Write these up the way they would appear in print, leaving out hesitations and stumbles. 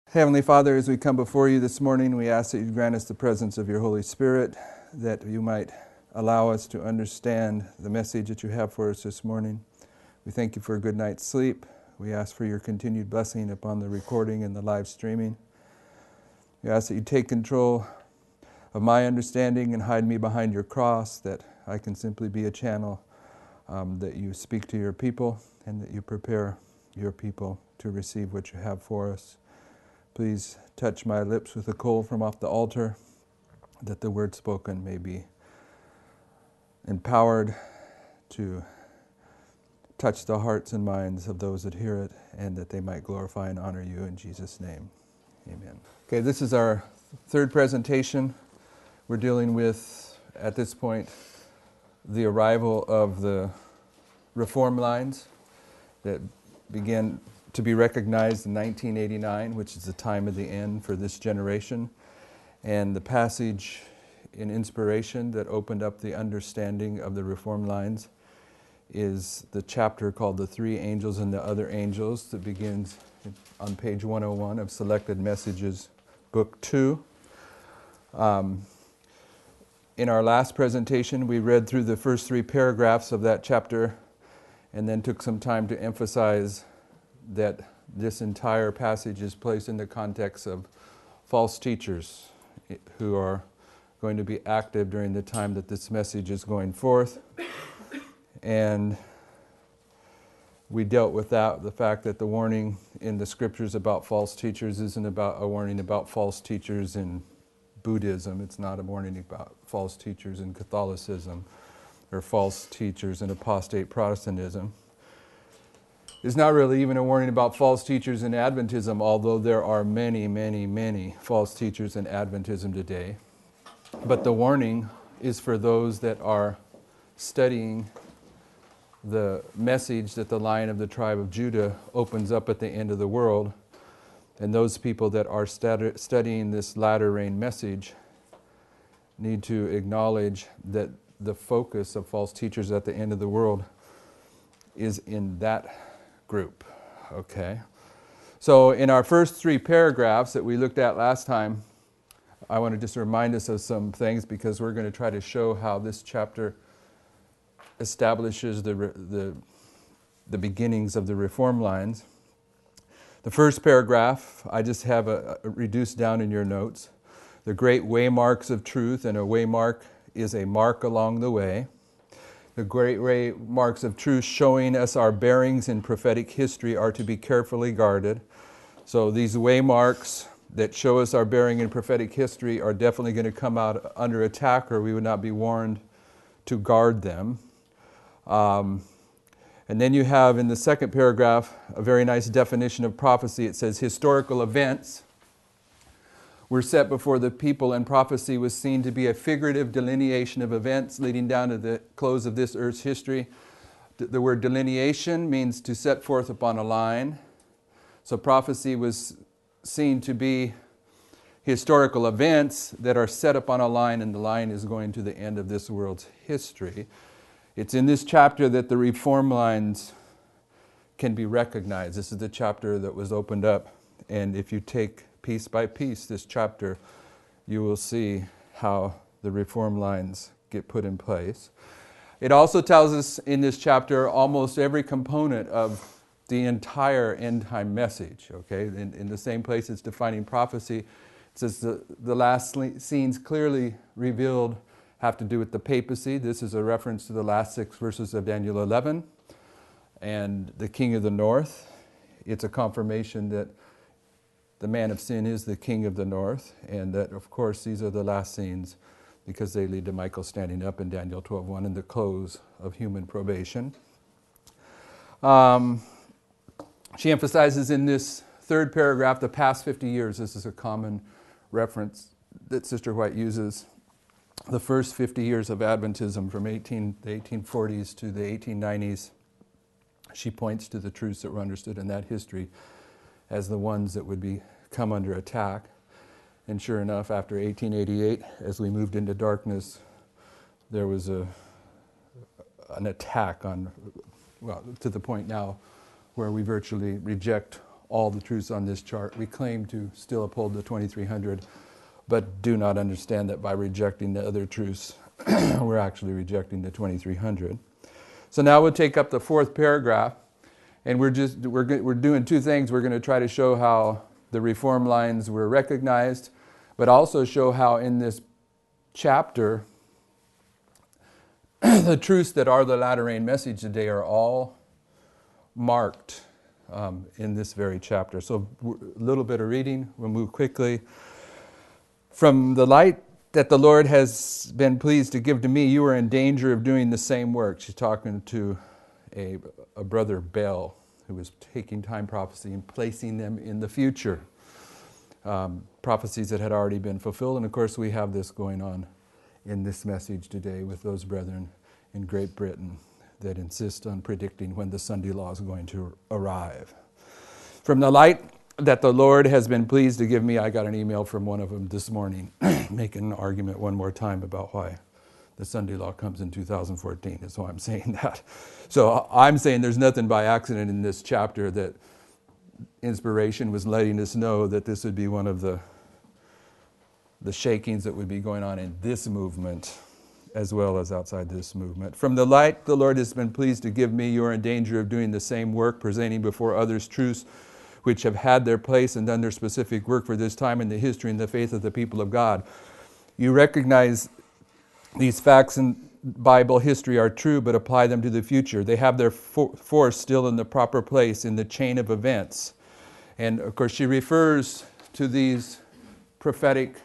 Heavenly Father, as we come before you this morning, we ask that you grant us the presence of your Holy Spirit, that you might allow us to understand the message that you have for us this morning. We thank you for a good night's sleep. We ask for your continued blessing upon the recording and the live streaming. We ask that you take control of my understanding and hide me behind your cross, that I can simply be a channel, that you speak to your people and that you prepare your people to receive what you have for us. Please touch my lips with a coal from off the altar, that the word spoken may be empowered to touch the hearts and minds of those that hear it, and that they might glorify and honor you in Jesus' name. Amen. Okay, this is our third presentation. We're dealing with, at this point, the arrival of the reform lines that began to be recognized in 1989, which is the time of the end for this generation. And the passage in inspiration that opened up the understanding of the reform lines is the chapter called The Three Angels and the Other Angels that begins on page 101 of Selected Messages, Book 2. In our last presentation, we read through the first three paragraphs of that chapter and then took some time to emphasize that this entire passage is placed in the context of false teachers who are going to be active during the time that this message is going forth. And we dealt with that, the fact that the warning in the scriptures about false teachers isn't about a warning about false teachers in Buddhism. It's not a warning about false teachers in Catholicism or false teachers in apostate Protestantism. It's not really even a warning about false teachers in Adventism, although there are many, many, many false teachers in Adventism today. But the warning is for those that are studying the message that the Lion of the tribe of Judah opens up at the end of the world. And those people that are studying this latter rain message need to acknowledge that the focus of false teachers at the end of the world is in that group. Okay? So in our first three paragraphs that we looked at last time, I want to just remind us of some things because we're going to try to show how this chapter establishes the beginnings of the reform lines. The first paragraph, I just have reduced down in your notes. The great waymarks of truth, and a waymark is a mark along the way. The great waymarks of truth showing us our bearings in prophetic history are to be carefully guarded. So these waymarks that show us our bearing in prophetic history are definitely going to come out under attack, or we would not be warned to guard them. And then you have in the second paragraph a very nice definition of prophecy. It says historical events were set before the people, and prophecy was seen to be a figurative delineation of events leading down to the close of this earth's history. The word delineation means to set forth upon a line. So prophecy was seen to be historical events that are set upon a line, and the line is going to the end of this world's history. It's in this chapter that the reform lines can be recognized. This is the chapter that was opened up, and if you take piece by piece this chapter, you will see how the reform lines get put in place. It also tells us in this chapter almost every component of the entire end time message. Okay, in the same place it's defining prophecy. It says the last scenes clearly revealed have to do with the papacy. This is a reference to the last 6 verses of Daniel 11 and the king of the north. It's a confirmation that the man of sin is the king of the north, and that, of course, these are the last scenes because they lead to Michael standing up in Daniel 12:1 and the close of human probation. She emphasizes in this third paragraph the past 50 years. This is a common reference that Sister White uses. The first 50 years of Adventism from the 1840s to the 1890s. She points to the truths that were understood in that history as the ones that would come under attack. And sure enough, after 1888, as we moved into darkness, there was an attack on, well, to the point now where we virtually reject all the truths on this chart. We claim to still uphold the 2300, but do not understand that by rejecting the other truths, we're actually rejecting the 2300. So now we'll take up the fourth paragraph, and we're doing two things. We're going to try to show how the reform lines were recognized, but also show how in this chapter the truths that are the latter rain message today are all marked in this very chapter. So a little bit of reading, we'll move quickly. From the light that the Lord has been pleased to give to me, you are in danger of doing the same work. She's talking to a brother, Bel, who was taking time prophecy and placing them in the future. Prophecies that had already been fulfilled. And of course, we have this going on in this message today with those brethren in Great Britain that insist on predicting when the Sunday law is going to arrive. From the light that the Lord has been pleased to give me, I got an email from one of them this morning making an argument one more time about why the Sunday law comes in 2014. That's why I'm saying that. So I'm saying there's nothing by accident in this chapter, that inspiration was letting us know that this would be one of the shakings that would be going on in this movement as well as outside this movement. From the light the Lord has been pleased to give me, you are in danger of doing the same work, presenting before others truths which have had their place and done their specific work for this time in the history and the faith of the people of God. You recognize these facts in Bible history are true, but apply them to the future. They have their force still in the proper place in the chain of events. And of course, she refers to these the prophetic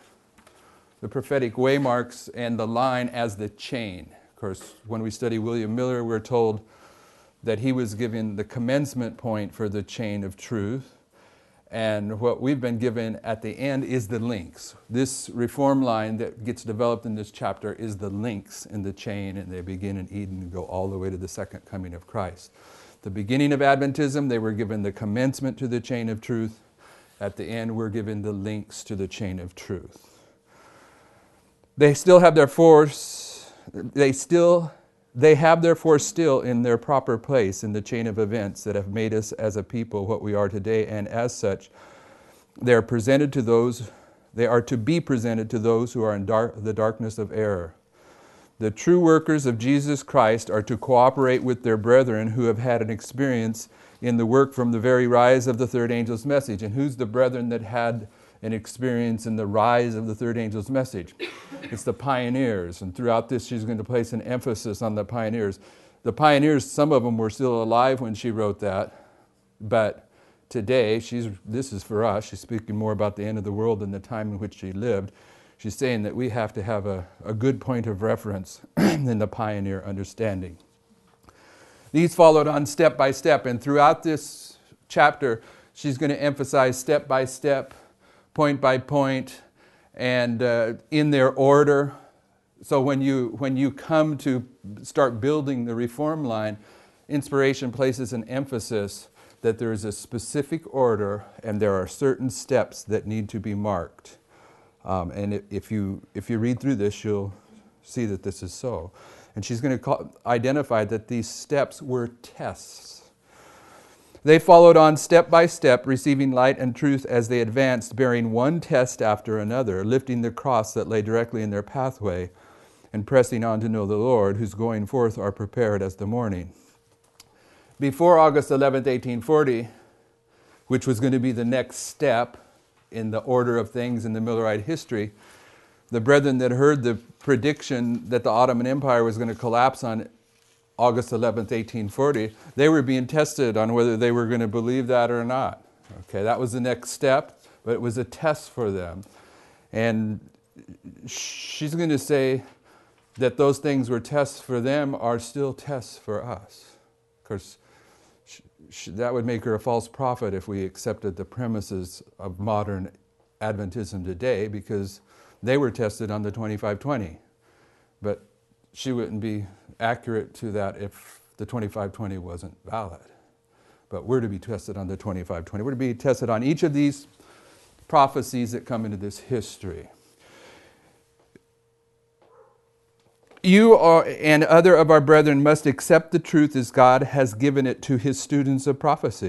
waymarks and the line as the chain. Of course, when we study William Miller, we're told that he was given the commencement point for the chain of truth. And what we've been given at the end is the links. This reform line that gets developed in this chapter is the links in the chain, and they begin in Eden and go all the way to the second coming of Christ. The beginning of Adventism, they were given the commencement to the chain of truth. At the end, we're given the links to the chain of truth. They still have their force. They have their force still in their proper place in the chain of events that have made us as a people what we are today, and as such, they are to be presented to those who are in the darkness of error. The true workers of Jesus Christ are to cooperate with their brethren who have had an experience in the work from the very rise of the third angel's message. And who's the brethren that had an experience in the rise of the third angel's message? It's the pioneers. And throughout this, she's going to place an emphasis on the pioneers. The pioneers, some of them were still alive when she wrote that. But today, this is for us. She's speaking more about the end of the world than the time in which she lived. She's saying that we have to have a good point of reference in the pioneer understanding. These followed on step by step. And throughout this chapter, she's going to emphasize step by step, point by point, and in their order. So when you come to start building the reform line, inspiration places an emphasis that there is a specific order and there are certain steps that need to be marked. And if you read through this, you'll see that this is so. And she's going to identify that these steps were tests. They followed on step by step, receiving light and truth as they advanced, bearing one test after another, lifting the cross that lay directly in their pathway, and pressing on to know the Lord, whose going forth are prepared as the morning. Before August 11th, 1840, which was going to be the next step in the order of things in the Millerite history, the brethren that heard the prediction that the Ottoman Empire was going to collapse on August 11th, 1840, they were being tested on whether they were going to believe that or not. Okay, that was the next step, but it was a test for them. And she's going to say that those things were tests for them are still tests for us. Of course, that would make her a false prophet if we accepted the premises of modern Adventism today, because they were tested on the 2520. But she wouldn't be accurate to that if the 2520 wasn't valid. But we're to be tested on the 2520. We're to be tested on each of these prophecies that come into this history. You and other of our brethren must accept the truth as God has given it to his students of prophecy,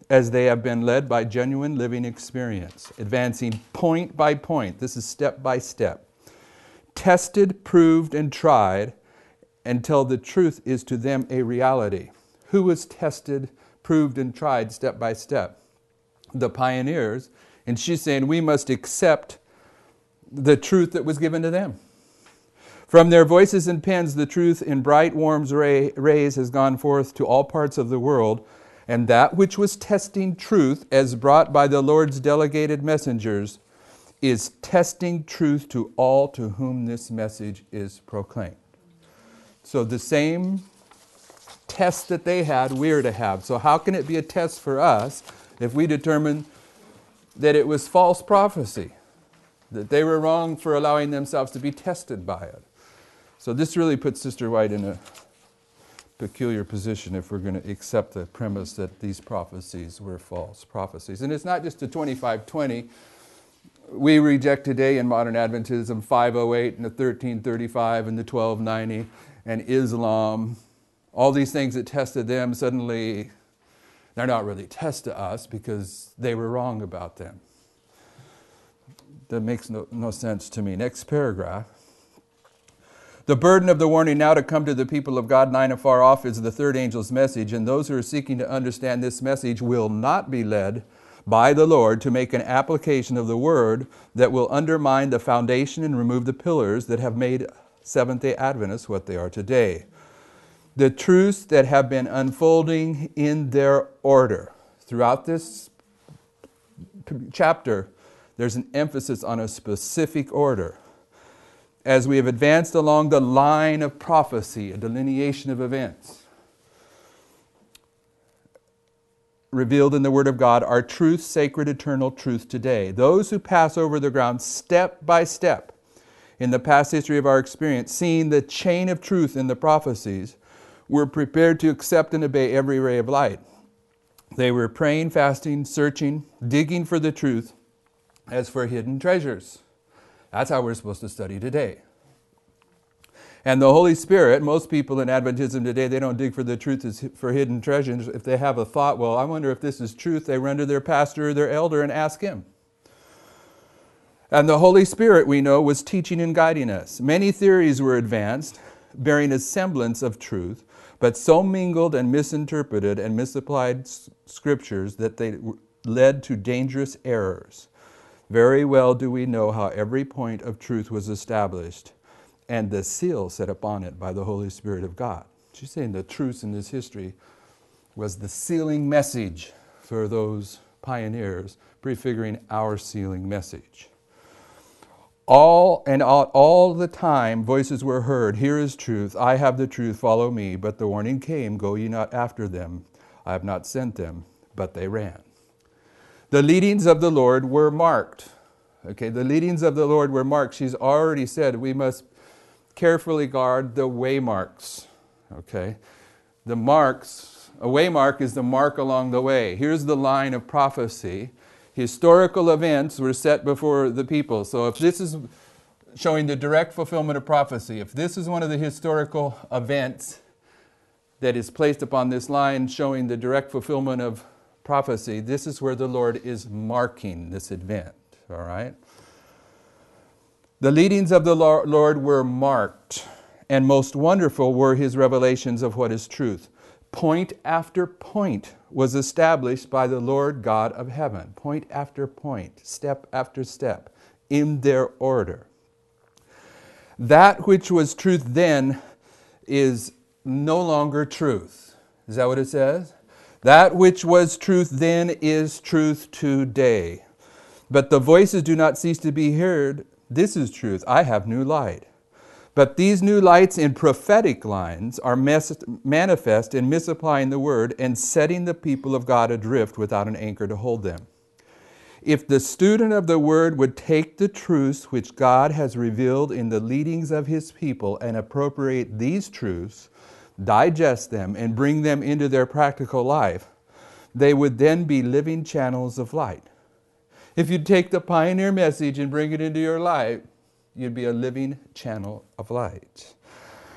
as they have been led by genuine living experience, advancing point by point. This is step by step. Tested, proved, and tried until the truth is to them a reality. Who was tested, proved, and tried step by step? The pioneers. And she's saying we must accept the truth that was given to them. From their voices and pens, the truth in bright, warm rays has gone forth to all parts of the world, and that which was testing truth, as brought by the Lord's delegated messengers, is testing truth to all to whom this message is proclaimed. So the same test that they had, we're to have. So how can it be a test for us if we determine that it was false prophecy, that they were wrong for allowing themselves to be tested by it? So this really puts Sister White in a peculiar position if we're going to accept the premise that these prophecies were false prophecies. And it's not just the 2520. We reject today in modern Adventism 508 and the 1335 and the 1290 and Islam. All these things that tested them, suddenly they're not really tests to us because they were wrong about them. That makes no sense to me. Next paragraph. The burden of the warning now to come to the people of God nigh and far off is the third angel's message, and those who are seeking to understand this message will not be led by the Lord to make an application of the word that will undermine the foundation and remove the pillars that have made Seventh-day Adventists what they are today. The truths that have been unfolding in their order. Throughout this chapter, there's an emphasis on a specific order. As we have advanced along the line of prophecy, a delineation of events revealed in the Word of God, are truth, sacred, eternal truth today. Those who pass over the ground step by step in the past history of our experience, seeing the chain of truth in the prophecies, were prepared to accept and obey every ray of light. They were praying, fasting, searching, digging for the truth as for hidden treasures. That's how we're supposed to study today. And the Holy Spirit, most people in Adventism today, they don't dig for the truth as for hidden treasures. If they have a thought, well, I wonder if this is truth, they run to their pastor or their elder and ask him. And the Holy Spirit, we know, was teaching and guiding us. Many theories were advanced, bearing a semblance of truth, but so mingled and misinterpreted and misapplied scriptures that they led to dangerous errors. Very well do we know how every point of truth was established and the seal set upon it by the Holy Spirit of God. She's saying the truth in this history was the sealing message for those pioneers, prefiguring our sealing message. All the time voices were heard, here is truth, I have the truth, follow me. But the warning came, go ye not after them, I have not sent them, but they ran. The leadings of the Lord were marked. Okay, the leadings of the Lord were marked. She's already said we must carefully guard the waymarks. Okay, the marks, a waymark is the mark along the way. Here's the line of prophecy. Historical events were set before the people. So if this is showing the direct fulfillment of prophecy, if this is one of the historical events that is placed upon this line showing the direct fulfillment of prophecy, this is where the Lord is marking this event, all right? The leadings of the Lord were marked, and most wonderful were his revelations of what is truth. Point after point was established by the Lord God of heaven. Point after point, step after step, in their order. That which was truth then is no longer truth. Is that what it says? That which was truth then is truth today. But the voices do not cease to be heard. This is truth. I have new light. But these new lights in prophetic lines are manifest in misapplying the word and setting the people of God adrift without an anchor to hold them. If the student of the word would take the truths which God has revealed in the leadings of his people and appropriate these truths, digest them, and bring them into their practical life, they would then be living channels of light. If you take the pioneer message and bring it into your life, you'd be a living channel of light.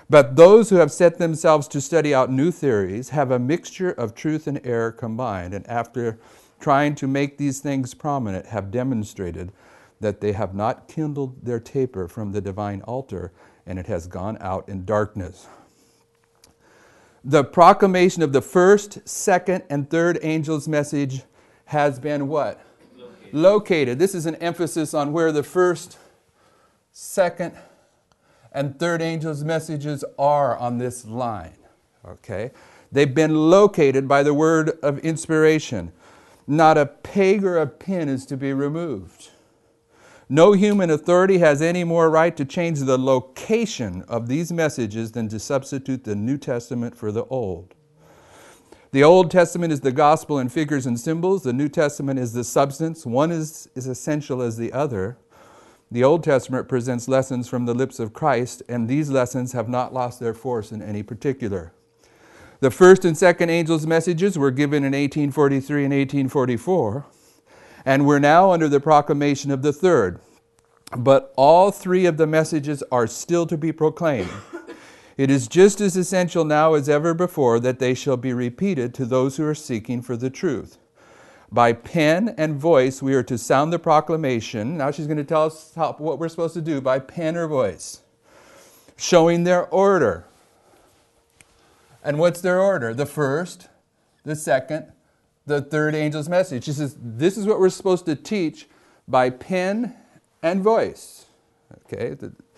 But those who have set themselves to study out new theories have a mixture of truth and error combined, and after trying to make these things prominent, have demonstrated that they have not kindled their taper from the divine altar, and it has gone out in darkness. The proclamation of the first, second, and third angel's message has been what? Located. This is an emphasis on where the first, second, and third angel's messages are on this line. Okay? They've been located by the word of inspiration. Not a peg or a pin is to be removed. No human authority has any more right to change the location of these messages than to substitute the New Testament for the Old. The Old Testament is the gospel in figures and symbols. The New Testament is the substance. One is essential as the other. The Old Testament presents lessons from the lips of Christ, and these lessons have not lost their force in any particular. The first and second angels' messages were given in 1843 and 1844, and we're now under the proclamation of the third. But all three of the messages are still to be proclaimed. It is just as essential now as ever before that they shall be repeated to those who are seeking for the truth. By pen and voice, we are to sound the proclamation. Now she's going to tell us what we're supposed to do by pen or voice. Showing their order. And what's their order? The first, the second, the third angel's message. She says, this is what we're supposed to teach by pen and voice. Okay?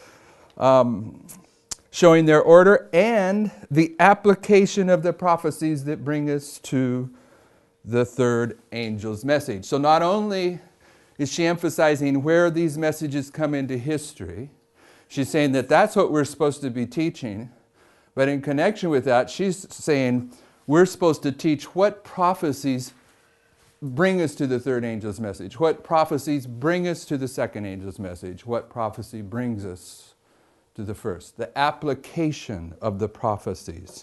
Showing their order and the application of the prophecies that bring us to the third angel's message. So not only is she emphasizing where these messages come into history, she's saying that that's what we're supposed to be teaching, but in connection with that, she's saying we're supposed to teach what prophecies bring us to the third angel's message, what prophecies bring us to the second angel's message, what prophecy brings us to the first, the application of the prophecies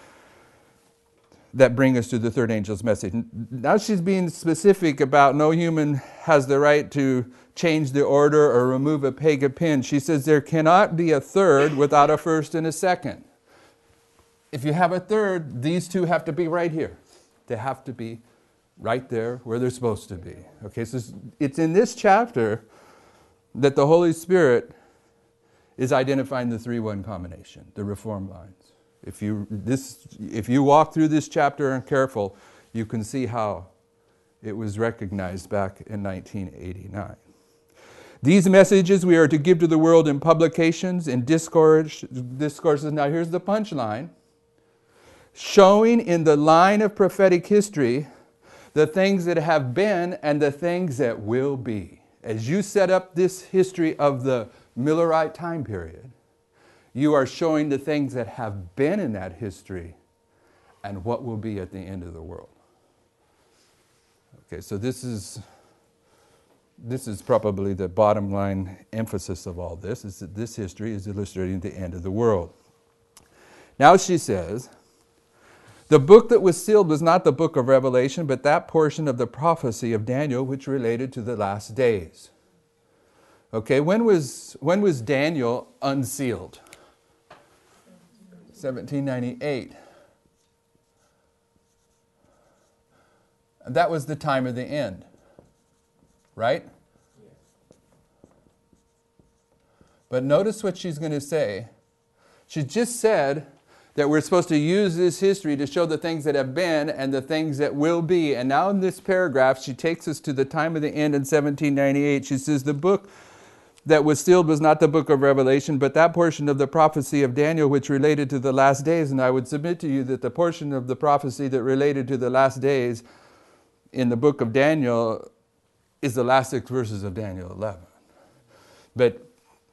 that bring us to the third angel's message. Now she's being specific about no human has the right to change the order or remove a peg or pin. She says there cannot be a third without a first and a second. If you have a third, these two have to be right here. They have to be right there where they're supposed to be. Okay, so it's in this chapter that the Holy Spirit is identifying the 3-1 combination, the reform lines. If you walk through this chapter and careful, you can see how it was recognized back in 1989. These messages we are to give to the world in publications, in discourses. Now here's the punchline. Showing in the line of prophetic history the things that have been and the things that will be. As you set up this history of the Millerite time period, you are showing the things that have been in that history and what will be at the end of the world. Okay, so this is probably the bottom line emphasis of all this, is that this history is illustrating the end of the world. Now she says, the book that was sealed was not the book of Revelation, but that portion of the prophecy of Daniel which related to the last days. Okay, when was Daniel unsealed? 1798. And that was the time of the end, right? But notice what she's going to say. She just said that we're supposed to use this history to show the things that have been and the things that will be. And now in this paragraph, she takes us to the time of the end in 1798. She says, the book that was sealed was not the book of Revelation, but that portion of the prophecy of Daniel which related to the last days. And I would submit to you that the portion of the prophecy that related to the last days in the book of Daniel is the last 6 verses of Daniel 11. But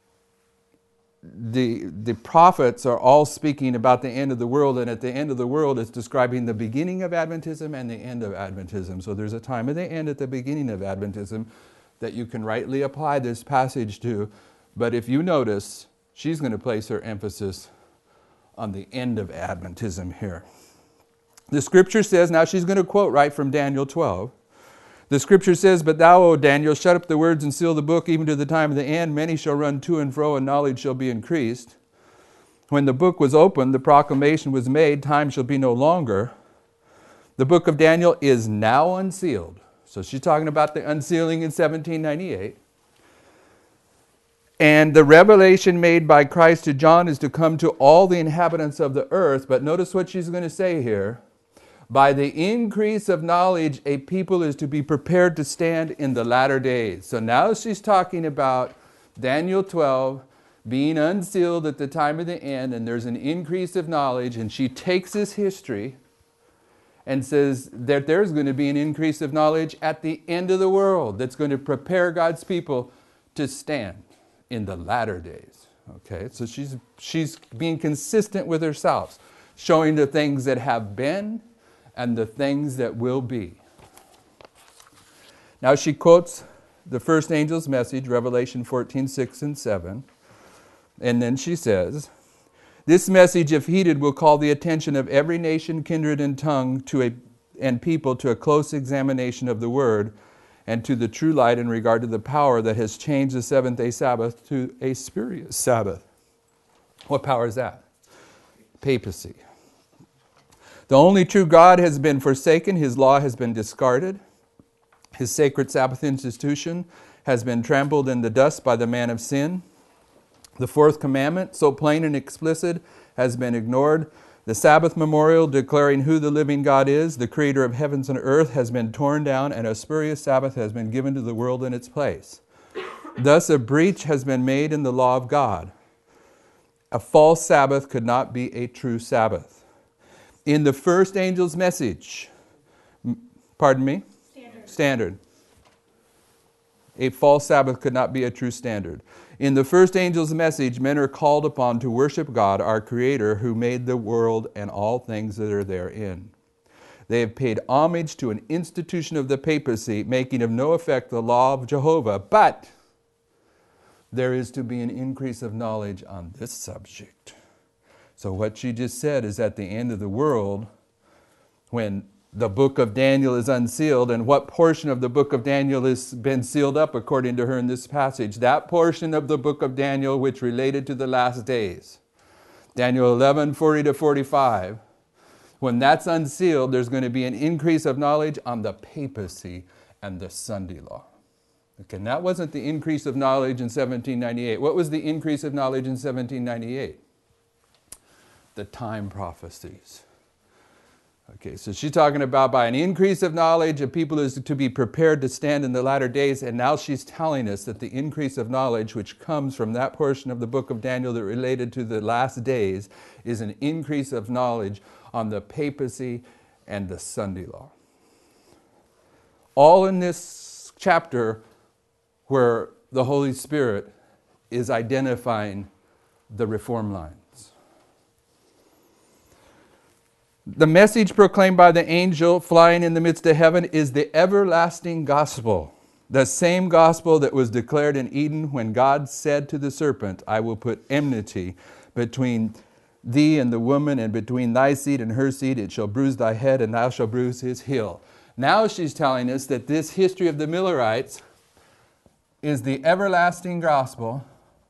the prophets are all speaking about the end of the world, and at the end of the world it's describing the beginning of Adventism and the end of Adventism. So there's a time of the end at the beginning of Adventism that you can rightly apply this passage to. But if you notice, she's going to place her emphasis on the end of Adventism here. The scripture says, now she's going to quote right from Daniel 12. The scripture says, but thou, O Daniel, shut up the words and seal the book even to the time of the end. Many shall run to and fro, and knowledge shall be increased. when the book was opened, the proclamation was made, time shall be no longer. The book of Daniel is now unsealed. So she's talking about the unsealing in 1798. And the revelation made by Christ to John is to come to all the inhabitants of the earth. But notice what she's going to say here. By the increase of knowledge, a people is to be prepared to stand in the latter days. So now she's talking about Daniel 12 being unsealed at the time of the end, and there's an increase of knowledge, and she takes this history and says that there's going to be an increase of knowledge at the end of the world that's going to prepare God's people to stand in the latter days. Okay, so she's being consistent with herself, showing the things that have been and the things that will be. Now she quotes the first angel's message, Revelation 14:6 and 7. And then she says, this message, if heeded, will call the attention of every nation, kindred, and tongue and people to a close examination of the Word and to the true light in regard to the power that has changed the seventh-day Sabbath to a spurious Sabbath. What power is that? Papacy. The only true God has been forsaken. His law has been discarded. His sacred Sabbath institution has been trampled in the dust by the man of sin. The fourth commandment, so plain and explicit, has been ignored. The Sabbath memorial declaring who the living God is, the creator of heavens and earth, has been torn down, and a spurious Sabbath has been given to the world in its place. Thus a breach has been made in the law of God. A false Sabbath could not be a true Sabbath. In the first angel's message, pardon me? Standard. A false Sabbath could not be a true standard. In the first angel's message, men are called upon to worship God, our Creator, who made the world and all things that are therein. They have paid homage to an institution of the papacy, making of no effect the law of Jehovah, but there is to be an increase of knowledge on this subject. So what she just said is at the end of the world, when the book of Daniel is unsealed, and what portion of the book of Daniel has been sealed up according to her in this passage? That portion of the book of Daniel which related to the last days. Daniel 11:40-45. When that's unsealed, there's going to be an increase of knowledge on the papacy and the Sunday law. Okay, and that wasn't the increase of knowledge in 1798. What was the increase of knowledge in 1798? The time prophecies. Okay, so she's talking about by an increase of knowledge, a people is to be prepared to stand in the latter days, and now she's telling us that the increase of knowledge which comes from that portion of the book of Daniel that related to the last days is an increase of knowledge on the papacy and the Sunday law. All in this chapter where the Holy Spirit is identifying the reform lines. The message proclaimed by the angel flying in the midst of heaven is the everlasting gospel. The same gospel that was declared in Eden when God said to the serpent, I will put enmity between thee and the woman, and between thy seed and her seed. It shall bruise thy head, and thou shalt bruise his heel. Now she's telling us that this history of the Millerites is the everlasting gospel.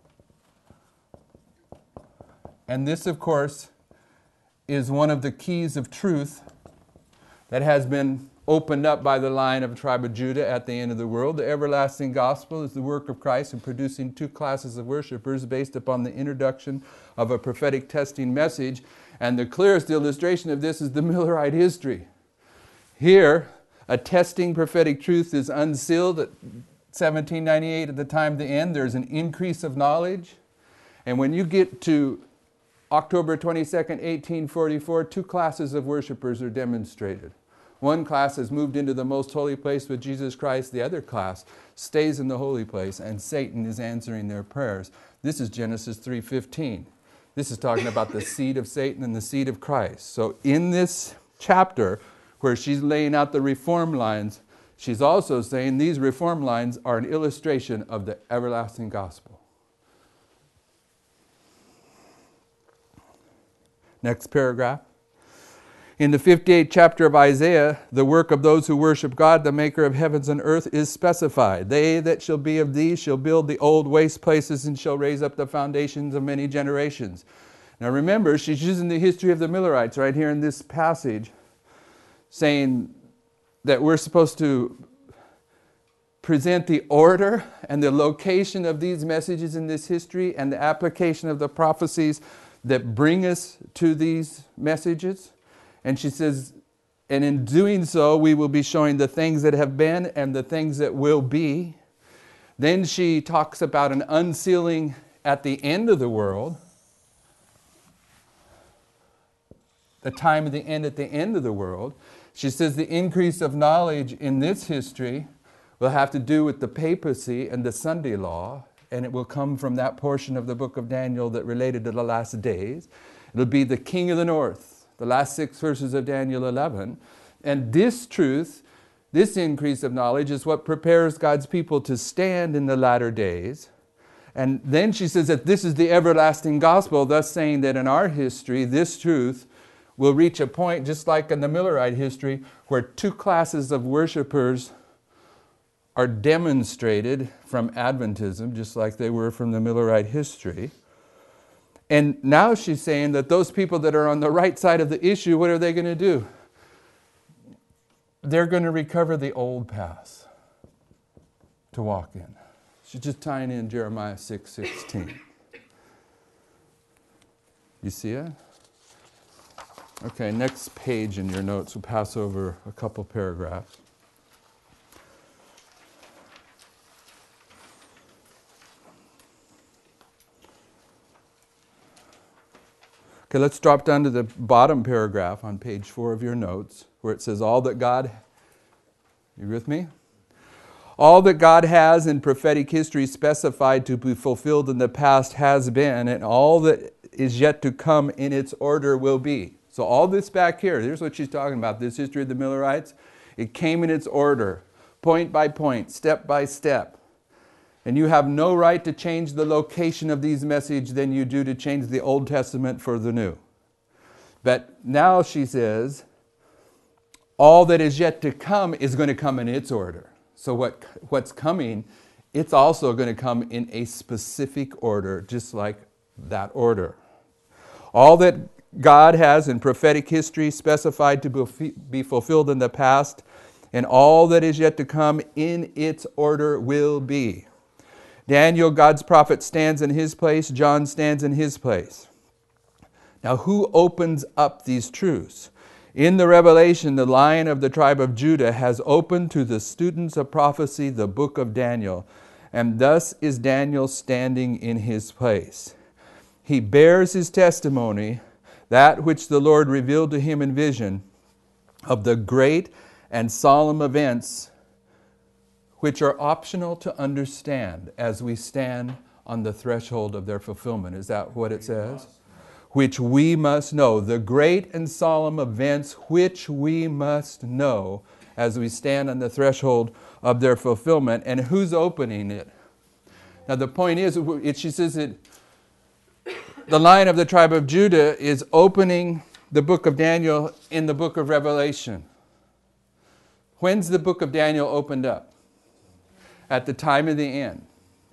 And this, of course, is one of the keys of truth that has been opened up by the Lion of the tribe of Judah at the end of the world. The everlasting gospel is the work of Christ in producing two classes of worshipers based upon the introduction of a prophetic testing message. And the clearest illustration of this is the Millerite history. Here, a testing prophetic truth is unsealed at 1798 at the time of the end. There's an increase of knowledge. And when you get to October 22nd, 1844, two classes of worshipers are demonstrated. One class has moved into the most holy place with Jesus Christ. The other class stays in the holy place, and Satan is answering their prayers. This is Genesis 3:15. This is talking about the seed of Satan and the seed of Christ. So in this chapter, where she's laying out the reform lines, she's also saying these reform lines are an illustration of the everlasting gospel. Next paragraph. In the 58th chapter of Isaiah, the work of those who worship God, the maker of heavens and earth, is specified. They that shall be of thee shall build the old waste places and shall raise up the foundations of many generations. Now remember, she's using the history of the Millerites right here in this passage, saying that we're supposed to present the order and the location of these messages in this history and the application of the prophecies that bring us to these messages. And she says, and in doing so, we will be showing the things that have been and the things that will be. Then she talks about an unsealing at the end of the world. The time of the end at the end of the world. She says the increase of knowledge in this history will have to do with the papacy and the Sunday law, and it will come from that portion of the book of Daniel that related to the last days. It'll be the king of the north, the last 6 verses of Daniel 11. And this truth, this increase of knowledge, is what prepares God's people to stand in the latter days. And then she says that this is the everlasting gospel, thus saying that in our history, this truth will reach a point, just like in the Millerite history, where 2 classes of worshipers are demonstrated from Adventism, just like they were from the Millerite history. And now she's saying that those people that are on the right side of the issue, what are they going to do? They're going to recover the old path to walk in. She's just tying in Jeremiah 6:16. You see it? Okay, next page in your notes, we'll pass over a couple paragraphs. Okay, let's drop down to the bottom paragraph on page 4 of your notes, where it says, all that God, you with me? All that God has in prophetic history specified to be fulfilled in the past has been, and all that is yet to come in its order will be. So all this back here, here's what she's talking about, this history of the Millerites. It came in its order, point by point, step by step. And you have no right to change the location of these messages than you do to change the Old Testament for the New. But now she says, all that is yet to come is going to come in its order. So what's coming, it's also going to come in a specific order, just like that order. All that God has in prophetic history specified to be fulfilled in the past, and all that is yet to come in its order will be. Daniel, God's prophet, stands in his place. John stands in his place. Now, who opens up these truths? In the Revelation, the Lion of the tribe of Judah has opened to the students of prophecy the book of Daniel, and thus is Daniel standing in his place. He bears his testimony, that which the Lord revealed to him in vision, of the great and solemn events which are optional to understand as we stand on the threshold of their fulfillment. Is that what it says? Which we must know. The great and solemn events which we must know as we stand on the threshold of their fulfillment. And who's opening it? Now the point is, she says that the Lion of the tribe of Judah is opening the book of Daniel in the book of Revelation. When's the book of Daniel opened up? At the time of the end.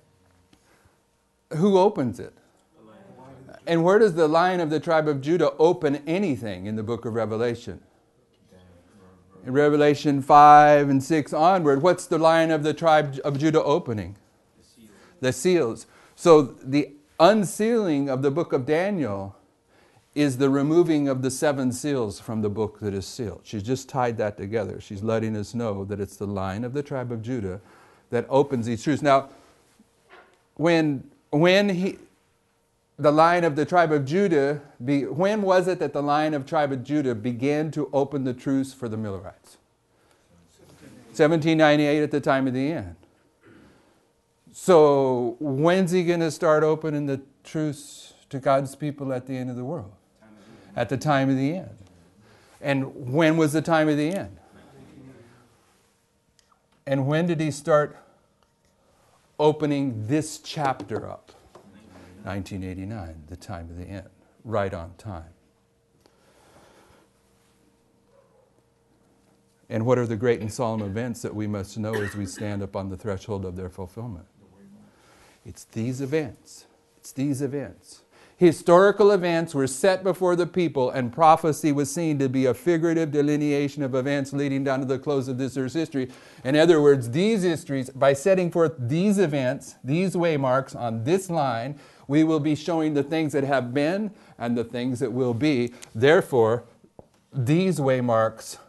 Who opens it? And where does the Lion of the tribe of Judah open anything in the book of Revelation? In Revelation 5 and 6 onward, what's the Lion of the tribe of Judah opening? The seals. So the unsealing of the book of Daniel is the removing of the 7 seals from the book that is sealed. She's just tied that together. She's letting us know that it's the Lion of the tribe of Judah that opens these truths. Now, when the Lion of the tribe of Judah, when was it that the Lion of the tribe of Judah began to open the truths for the Millerites? 1798 at the time of the end. So when's he going to start opening the truths to God's people at the end of the world? At the time of the end. And when was the time of the end? And when did he start opening this chapter up? 1989, the time of the end. Right on time. And what are the great and solemn events that we must know as we stand up on the threshold of their fulfillment? It's these events. It's these events. Historical events were set before the people, and prophecy was seen to be a figurative delineation of events leading down to the close of this earth's history. In other words, these histories, by setting forth these events, these waymarks on this line, we will be showing the things that have been and the things that will be. Therefore, these waymarks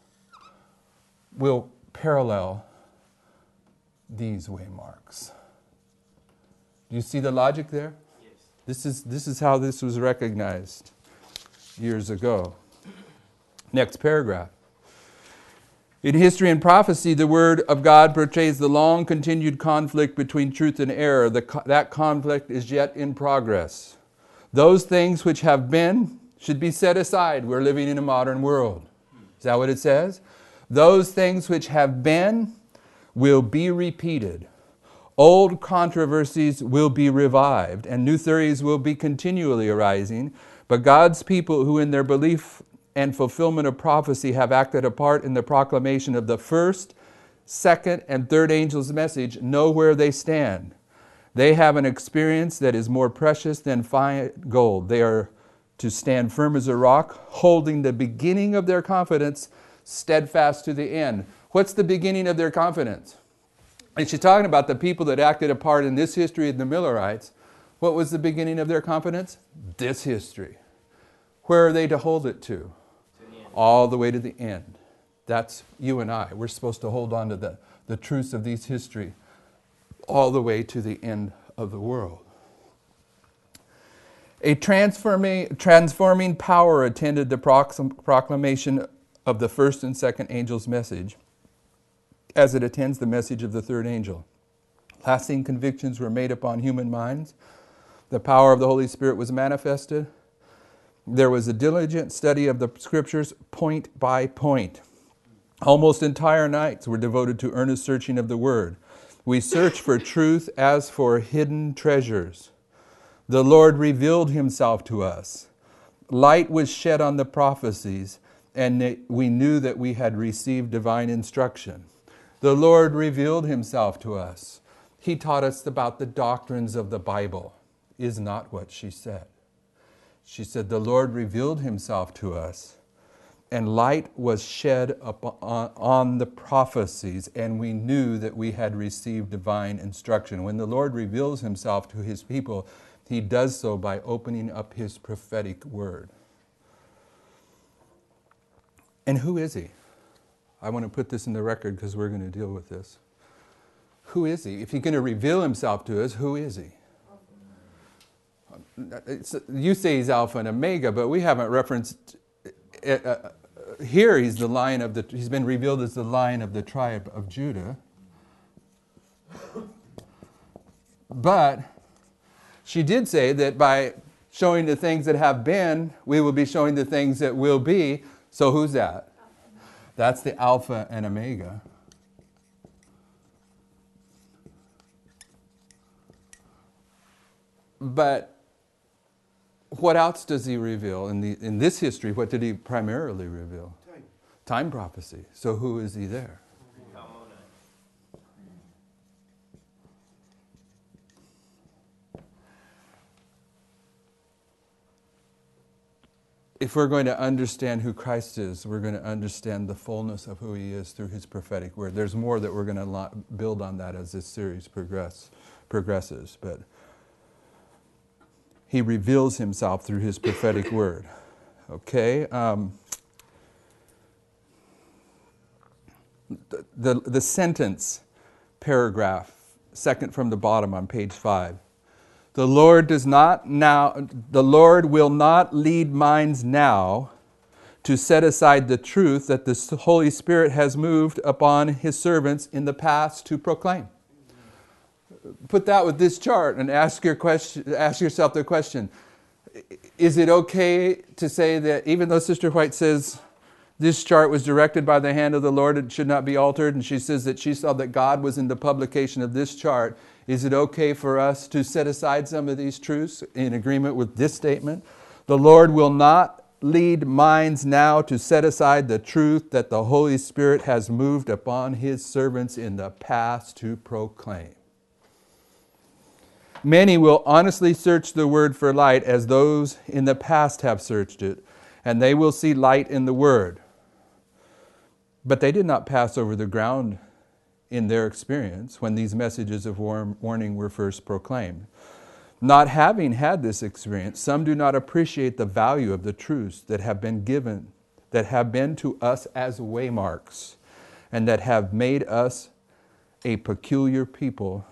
will parallel these waymarks. Do you see the logic there? This is how this was recognized years ago. Next paragraph. In history and prophecy, the Word of God portrays the long-continued conflict between truth and error. That conflict is yet in progress. Those things which have been should be set aside. We're living in a modern world. Is that what it says? Those things which have been will be repeated. Old controversies will be revived, and new theories will be continually arising. But God's people, who in their belief and fulfillment of prophecy have acted a part in the proclamation of the first, second, and third angel's message, know where they stand. They have an experience that is more precious than fine gold. They are to stand firm as a rock, holding the beginning of their confidence steadfast to the end. What's the beginning of their confidence? And she's talking about the people that acted a part in this history of the Millerites. What was the beginning of their confidence? This history. Where are they to hold it to? All the way to the end. That's you and I. We're supposed to hold on to the truths of these history all the way to the end of the world. A transforming power attended the proclamation of the first and second angel's message, as it attends the message of the third angel. Lasting convictions were made upon human minds. The power of the Holy Spirit was manifested. There was a diligent study of the Scriptures point by point. Almost entire nights were devoted to earnest searching of the Word. We search for truth as for hidden treasures. The Lord revealed Himself to us. Light was shed on the prophecies, and we knew that we had received divine instruction. The Lord revealed Himself to us. He taught us about the doctrines of the Bible, is not what she said. She said, the Lord revealed Himself to us, and light was shed on the prophecies, and we knew that we had received divine instruction. When the Lord reveals Himself to His people, He does so by opening up His prophetic word. And who is He? I want to put this in the record because we're going to deal with this. Who is He? If He's going to reveal Himself to us, who is He? You say He's Alpha and Omega, but we haven't referenced here. He's the Lion of He's been revealed as the Lion of the tribe of Judah. But she did say that by showing the things that have been, we will be showing the things that will be. So who's that? That's the Alpha and Omega. But what else does He reveal? In this history, what did He primarily reveal? Time prophecy. So who is He there? If we're going to understand who Christ is, we're going to understand the fullness of who He is through His prophetic word. There's more that we're going to build on that as this series progresses. But He reveals Himself through His prophetic word. Okay? The sentence, paragraph, second from the bottom on page 5. The Lord will not lead minds now to set aside the truth that the Holy Spirit has moved upon His servants in the past to proclaim. Put that with this chart and ask yourself the question, is it okay to say that even though Sister White says this chart was directed by the hand of the Lord, it should not be altered, and she says that she saw that God was in the publication of this chart, is it okay for us to set aside some of these truths in agreement with this statement? The Lord will not lead minds now to set aside the truth that the Holy Spirit has moved upon His servants in the past to proclaim. Many will honestly search the word for light as those in the past have searched it, and they will see light in the word. But they did not pass over the ground in their experience when these messages of warning were first proclaimed. Not having had this experience, some do not appreciate the value of the truths that have been given, that have been to us as waymarks, and that have made us a peculiar people,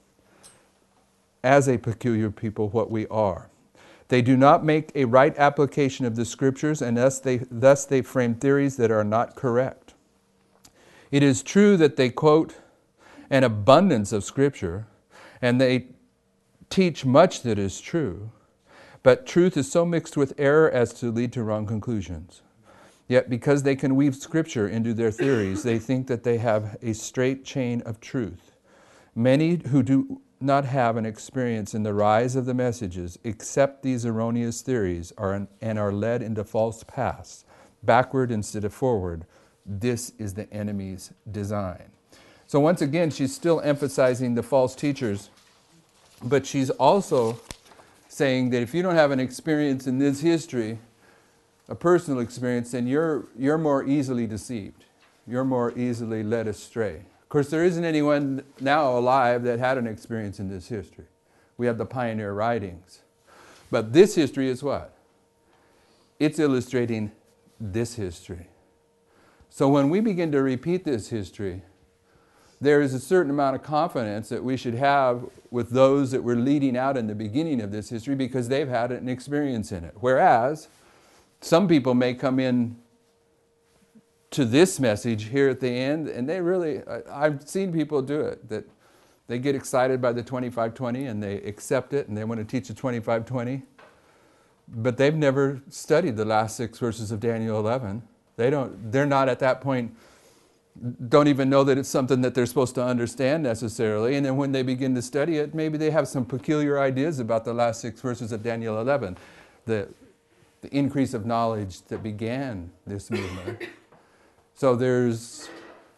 as a peculiar people what we are. They do not make a right application of the Scriptures, and thus they frame theories that are not correct. It is true that they quote an abundance of Scripture, and they teach much that is true, but truth is so mixed with error as to lead to wrong conclusions. Yet because they can weave Scripture into their theories, they think that they have a straight chain of truth. Many who do not have an experience in the rise of the messages accept these erroneous theories and are led into false paths, backward instead of forward. This is the enemy's design. So once again, she's still emphasizing the false teachers, but she's also saying that if you don't have an experience in this history, a personal experience, then you're more easily deceived. You're more easily led astray. Of course, there isn't anyone now alive that had an experience in this history. We have the pioneer writings. But this history is what? It's illustrating this history. So when we begin to repeat this history, there is a certain amount of confidence that we should have with those that were leading out in the beginning of this history because they've had an experience in it. Whereas some people may come in to this message here at the end, and they really, I've seen people do it, that they get excited by the 2520 and they accept it and they want to teach the 2520, but they've never studied the last 6 verses of Daniel 11. They're not at that point, don't even know that it's something that they're supposed to understand necessarily, and then when they begin to study it, maybe they have some peculiar ideas about the last 6 verses of Daniel 11. The increase of knowledge that began this movement. So there's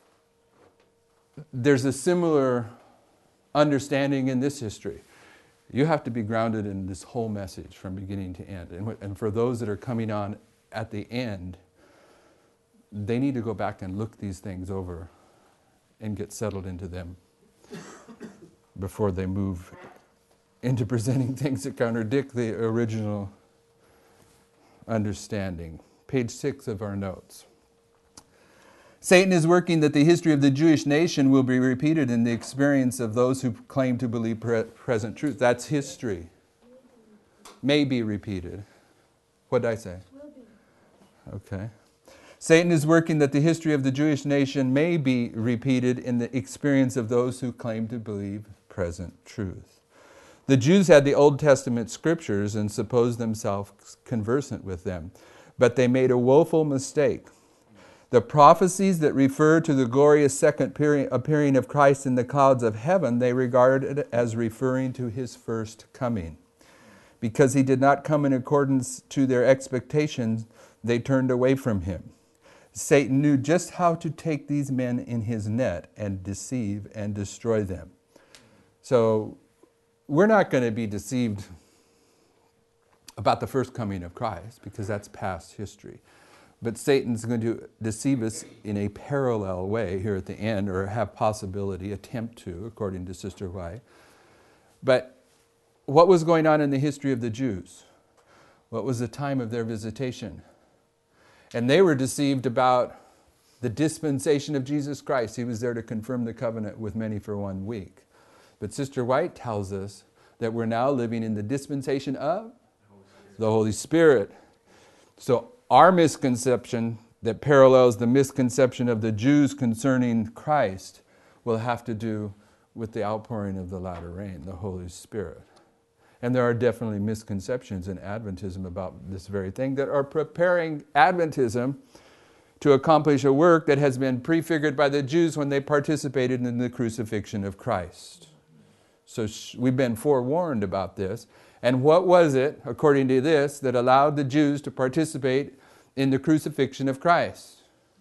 a similar understanding in this history. You have to be grounded in this whole message from beginning to end. And for those that are coming on at the end, they need to go back and look these things over and get settled into them before they move into presenting things that contradict the original understanding. Page 6 of our notes. Satan is working that the history of the Jewish nation will be repeated in the experience of those who claim to believe present truth. That's history. May be repeated. What did I say? Okay. Satan is working that the history of the Jewish nation may be repeated in the experience of those who claim to believe present truth. The Jews had the Old Testament scriptures and supposed themselves conversant with them, but they made a woeful mistake. The prophecies that refer to the glorious second appearing of Christ in the clouds of heaven, they regarded as referring to his first coming. Because he did not come in accordance to their expectations, they turned away from him. Satan knew just how to take these men in his net and deceive and destroy them. So we're not going to be deceived about the first coming of Christ because that's past history. But Satan's going to deceive us in a parallel way here at the end, or have possibility, attempt to, according to Sister White. But what was going on in the history of the Jews? What was the time of their visitation? And they were deceived about the dispensation of Jesus Christ. He was there to confirm the covenant with many for 1 week. But Sister White tells us that we're now living in the dispensation of the Holy Spirit. So our misconception that parallels the misconception of the Jews concerning Christ will have to do with the outpouring of the latter rain, the Holy Spirit. And there are definitely misconceptions in Adventism about this very thing that are preparing Adventism to accomplish a work that has been prefigured by the Jews when they participated in the crucifixion of Christ. So we've been forewarned about this. And what was it, according to this, that allowed the Jews to participate in the crucifixion of Christ?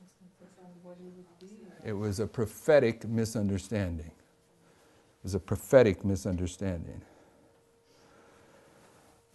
It was a prophetic misunderstanding. It was a prophetic misunderstanding.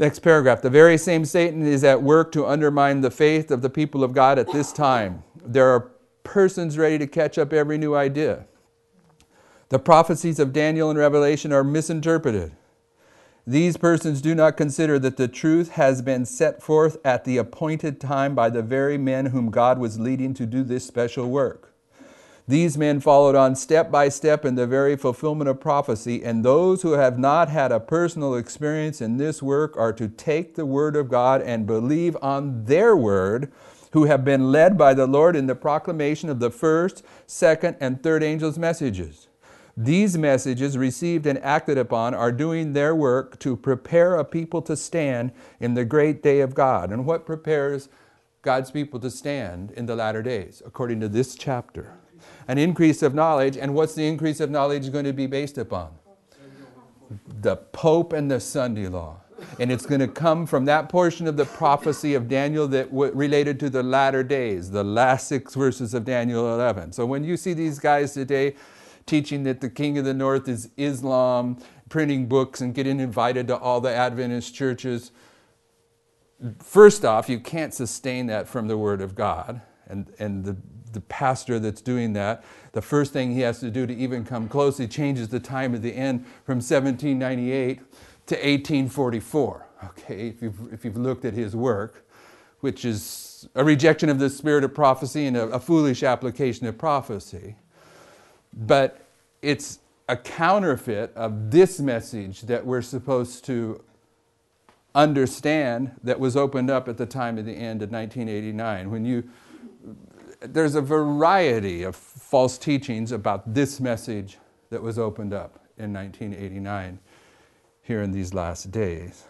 Next paragraph. The very same Satan is at work to undermine the faith of the people of God at this time. There are persons ready to catch up every new idea. The prophecies of Daniel and Revelation are misinterpreted. These persons do not consider that the truth has been set forth at the appointed time by the very men whom God was leading to do this special work. These men followed on step by step in the very fulfillment of prophecy, and those who have not had a personal experience in this work are to take the word of God and believe on their word, who have been led by the Lord in the proclamation of the first, second, and third angels' messages. These messages, received and acted upon, are doing their work to prepare a people to stand in the great day of God. And what prepares God's people to stand in the latter days, according to this chapter? An increase of knowledge. And what's the increase of knowledge going to be based upon? The Pope and the Sunday law. And it's going to come from that portion of the prophecy of Daniel that related to the latter days, the last 6 verses of Daniel 11. So when you see these guys today teaching that the king of the north is Islam, printing books and getting invited to all the Adventist churches, first off, you can't sustain that from the Word of God. And the pastor that's doing that, the first thing he has to do to even come close, he changes the time of the end from 1798 to 1844. Okay, if you've looked at his work, which is a rejection of the spirit of prophecy and a foolish application of prophecy. But it's a counterfeit of this message that we're supposed to understand that was opened up at the time of the end of 1989. There's a variety of false teachings about this message that was opened up in 1989 here in these last days.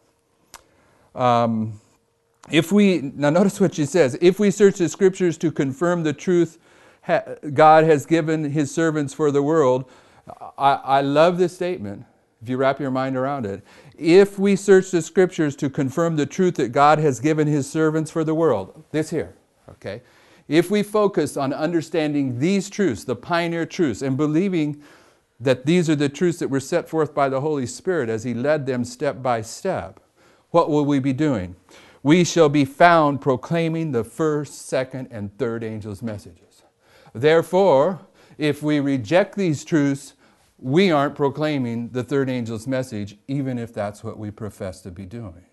Now notice what she says. If we search the scriptures to confirm the truth God has given his servants for the world, I love this statement, if you wrap your mind around it. If we search the scriptures to confirm the truth that God has given his servants for the world, this here, okay? If we focus on understanding these truths, the pioneer truths, and believing that these are the truths that were set forth by the Holy Spirit as he led them step by step, what will we be doing? We shall be found proclaiming the first, second, and third angels' messages. Therefore, if we reject these truths, we aren't proclaiming the third angel's message, even if that's what we profess to be doing.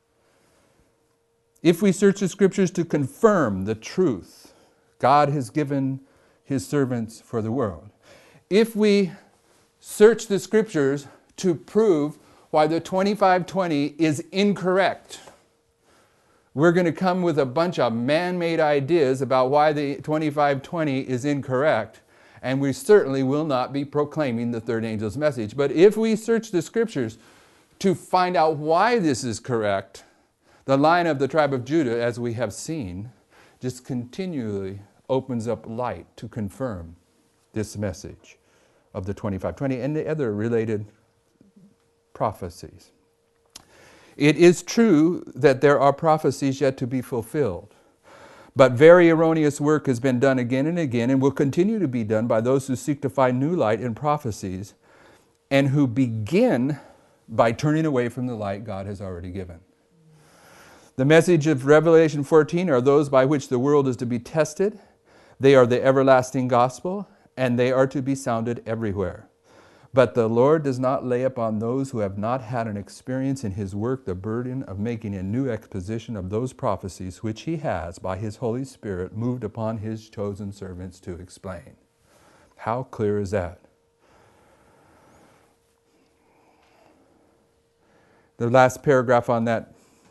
If we search the scriptures to confirm the truth God has given his servants for the world. If we search the scriptures to prove why the 2520 is incorrect, we're going to come with a bunch of man-made ideas about why the 2520 is incorrect, and we certainly will not be proclaiming the third angel's message. But if we search the scriptures to find out why this is correct, the Lion of the tribe of Judah, as we have seen, just continually opens up light to confirm this message of the 2520 and the other related prophecies. It is true that there are prophecies yet to be fulfilled, but very erroneous work has been done again and again and will continue to be done by those who seek to find new light in prophecies and who begin by turning away from the light God has already given. The message of Revelation 14 are those by which the world is to be tested. They are the everlasting gospel, and they are to be sounded everywhere. But the Lord does not lay upon those who have not had an experience in his work the burden of making a new exposition of those prophecies which he has, by his Holy Spirit, moved upon his chosen servants to explain. How clear is that? The last paragraph on that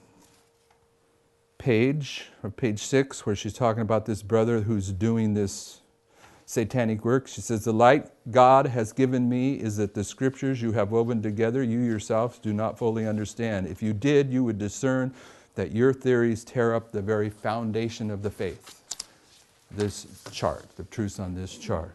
page, or page 6, where she's talking about this brother who's doing this satanic work. She says, the light God has given me is that the scriptures you have woven together, you yourselves do not fully understand. If you did, you would discern that your theories tear up the very foundation of the faith. This chart, the truths on this chart.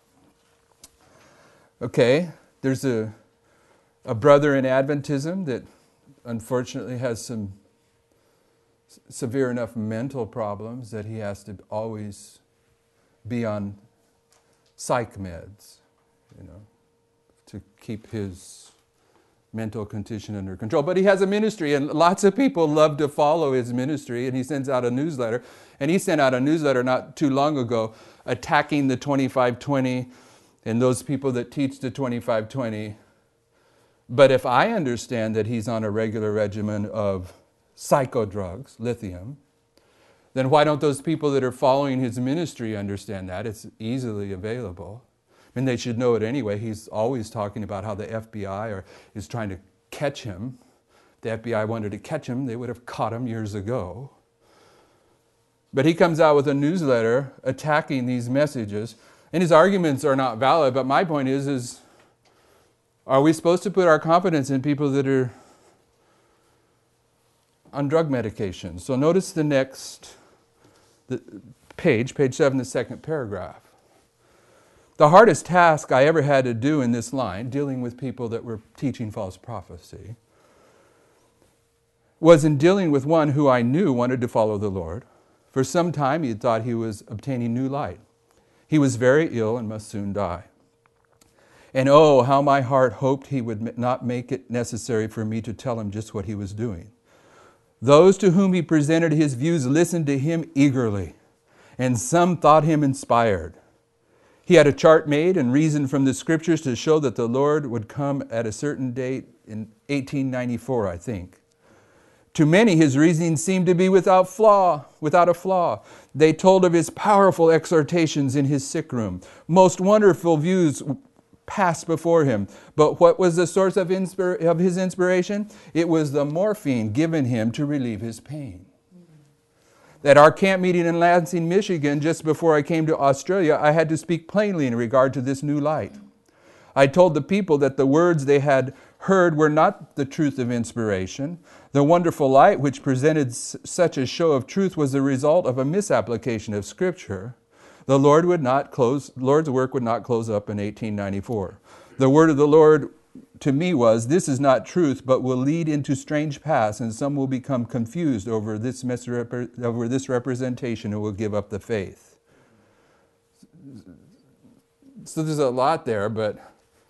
Okay, there's a brother in Adventism that unfortunately has some severe enough mental problems that he has to always be on psych meds, to keep his mental condition under control. But he has a ministry, and lots of people love to follow his ministry, and he sends out a newsletter. And he sent out a newsletter not too long ago attacking the 25-20 and those people that teach the 25-20. But if I understand that he's on a regular regimen of psychodrugs, lithium, then why don't those people that are following his ministry understand that? It's easily available. I mean, they should know it anyway. He's always talking about how the FBI is trying to catch him. If the FBI wanted to catch him, they would have caught him years ago. But he comes out with a newsletter attacking these messages, and his arguments are not valid, but my point is are we supposed to put our confidence in people that are on drug medication? So notice the next page 7, the second paragraph. The hardest task I ever had to do in this line, dealing with people that were teaching false prophecy, was in dealing with one who I knew wanted to follow the Lord. For some time he had thought he was obtaining new light. He was very ill and must soon die. And oh, how my heart hoped he would not make it necessary for me to tell him just what he was doing. Those to whom he presented his views listened to him eagerly, and some thought him inspired. He had a chart made and reasoned from the scriptures to show that the Lord would come at a certain date in 1894, I think. To many, his reasoning seemed to be without a flaw. They told of his powerful exhortations in his sick room. Most wonderful views passed before him. But what was the source of his inspiration? It was the morphine given him to relieve his pain. At our camp meeting in Lansing, Michigan, just before I came to Australia, I had to speak plainly in regard to this new light. I told the people that the words they had heard were not the truth of inspiration. The wonderful light which presented such a show of truth was the result of a misapplication of Scripture. The Lord's work would not close up in 1894. The word of the Lord to me was, this is not truth, but will lead into strange paths, and some will become confused over this representation and will give up the faith. So there's a lot there, but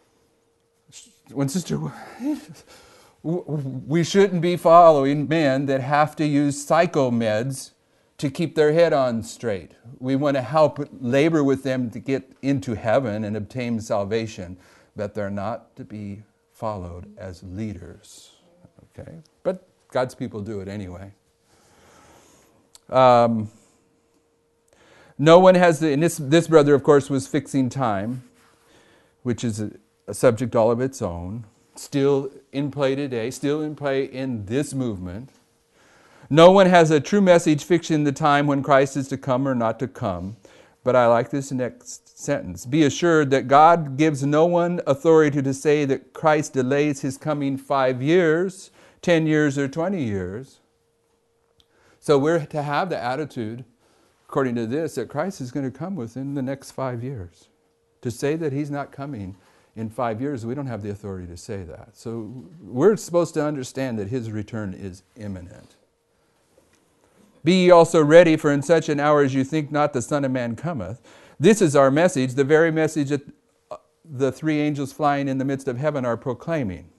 we shouldn't be following men that have to use psychomeds to keep their head on straight. We want to help labor with them to get into heaven and obtain salvation, but they're not to be followed as leaders. Okay? But God's people do it anyway. No one has and this brother, of course, was fixing time, which is a subject all of its own, still in play today, still in play in this movement. No one has a true message fixing the time when Christ is to come or not to come. But I like this next sentence. Be assured that God gives no one authority to say that Christ delays his coming 5 years, 10 years, or 20 years. So we're to have the attitude, according to this, that Christ is going to come within the next 5 years. To say that he's not coming in 5 years, we don't have the authority to say that. So we're supposed to understand that his return is imminent. Be ye also ready, for in such an hour as you think not, the Son of Man cometh. This is our message, the very message that the 3 angels flying in the midst of heaven are proclaiming.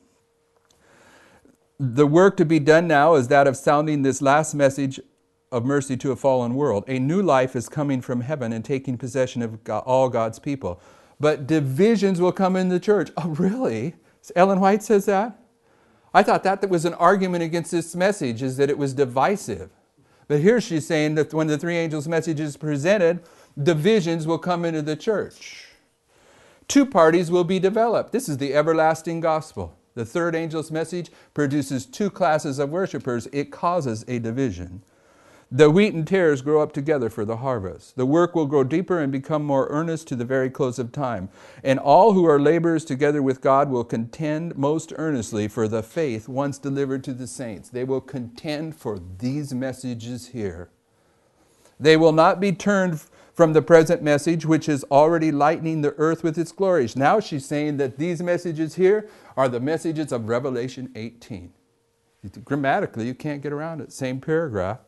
The work to be done now is that of sounding this last message of mercy to a fallen world. A new life is coming from heaven and taking possession of all God's people. But divisions will come in the church. Oh, really? Ellen White says that? I thought that was an argument against this message, is that it was divisive. But here she's saying that when the 3 angels' message is presented, divisions will come into the church. 2 parties will be developed. This is the everlasting gospel. The 3rd angel's message produces 2 classes of worshipers. It causes a division. The wheat and tares grow up together for the harvest. The work will grow deeper and become more earnest to the very close of time. And all who are laborers together with God will contend most earnestly for the faith once delivered to the saints. They will contend for these messages here. They will not be turned from the present message, which is already lightening the earth with its glories. Now she's saying that these messages here are the messages of Revelation 18. Grammatically, you can't get around it. Same paragraph.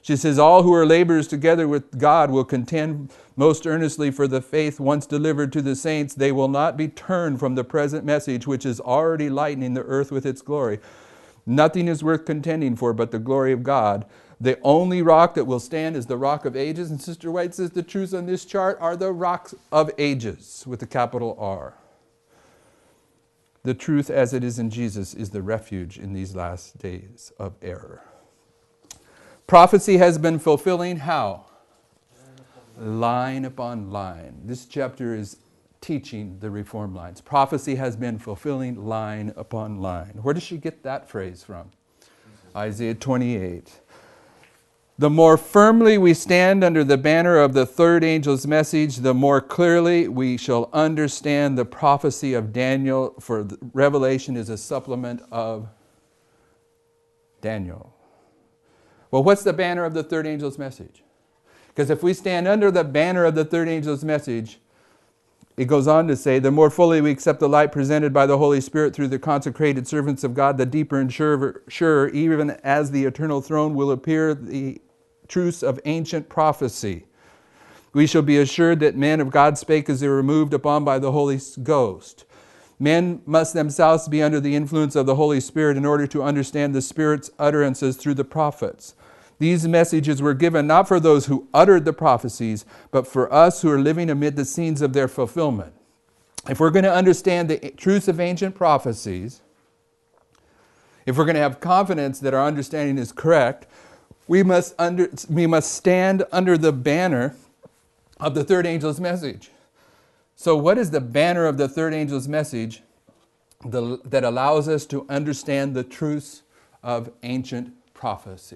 She says, all who are laborers together with God will contend most earnestly for the faith once delivered to the saints. They will not be turned from the present message, which is already lightening the earth with its glory. Nothing is worth contending for but the glory of God. The only rock that will stand is the rock of ages. And Sister White says the truths on this chart are the rocks of ages with a capital R. The truth as it is in Jesus is the refuge in these last days of error. Prophecy has been fulfilling how? Line upon line. This chapter is teaching the reform lines. Prophecy has been fulfilling line upon line. Where does she get that phrase from? Isaiah 28. The more firmly we stand under the banner of the third angel's message, the more clearly we shall understand the prophecy of Daniel, for Revelation is a supplement of Daniel. Well, what's the banner of the third angel's message? Because if we stand under the banner of the third angel's message, it goes on to say, the more fully we accept the light presented by the Holy Spirit through the consecrated servants of God, the deeper and surer, even as the eternal throne, will appear the truths of ancient prophecy. We shall be assured that men of God spake as they were moved upon by the Holy Ghost. Men must themselves be under the influence of the Holy Spirit in order to understand the Spirit's utterances through the prophets. These messages were given not for those who uttered the prophecies, but for us who are living amid the scenes of their fulfillment. If we're going to understand the truths of ancient prophecies, if we're going to have confidence that our understanding is correct, we must stand under the banner of the third angel's message. So what is the banner of the third angel's message that allows us to understand the truths of ancient prophecy?